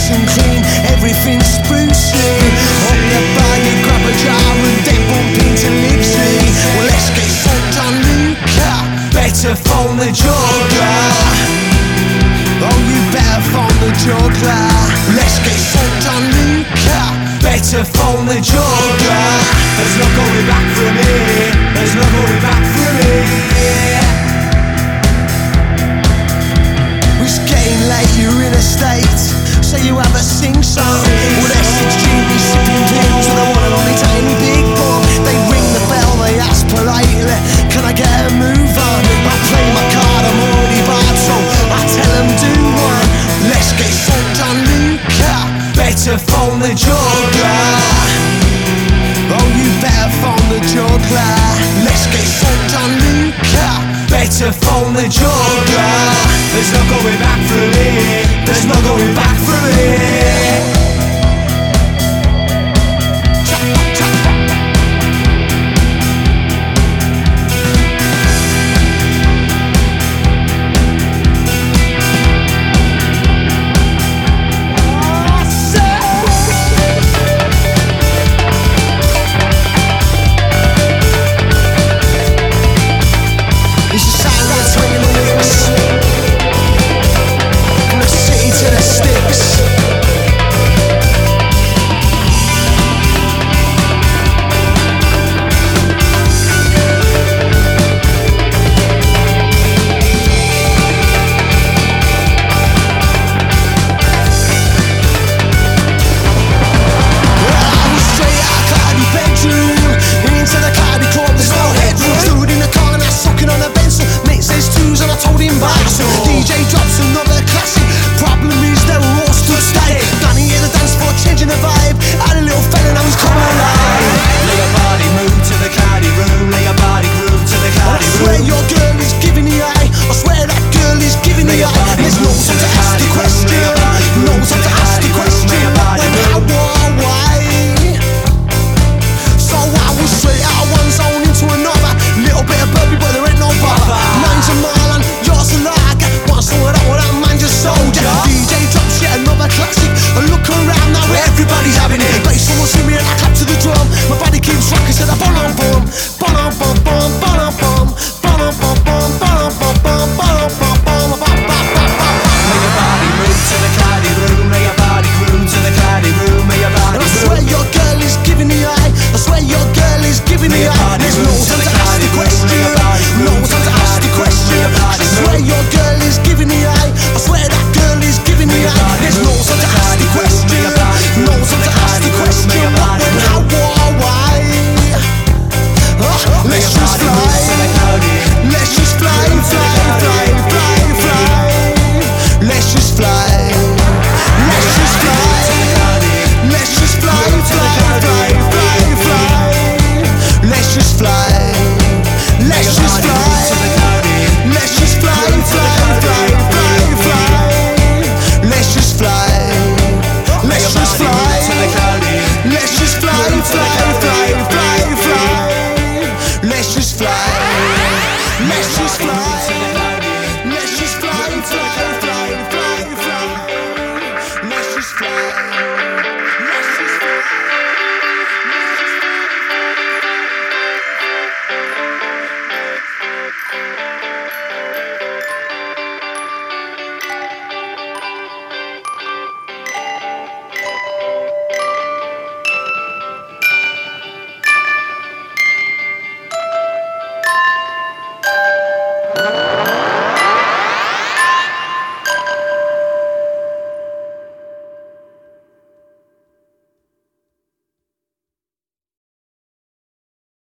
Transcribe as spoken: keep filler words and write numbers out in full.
nice and clean, everything's sprucely. On the bar you grab a jar and then bump into Lipsley. Well, let's get soaked on Luca, better phone the juggler. Oh, you better phone the juggler. Let's get soaked on Luca, better phone the juggler. There's no going back for me, there's no going back for me. It's getting late, you're in a state, so you have a sing-song. Well, that's extremely sipping pills with a one and only tiny big book. They ring the bell, they ask politely, can I get a move on? I play my card, I'm already barred, so I tell them do one. Let's get soaked on Luca, better phone the juggler. Oh, you better phone the juggler. Let's get soaked on Luca, better phone the juggler. There's no going back for me, there's no going back for me. Let's just fly. Let's just fly.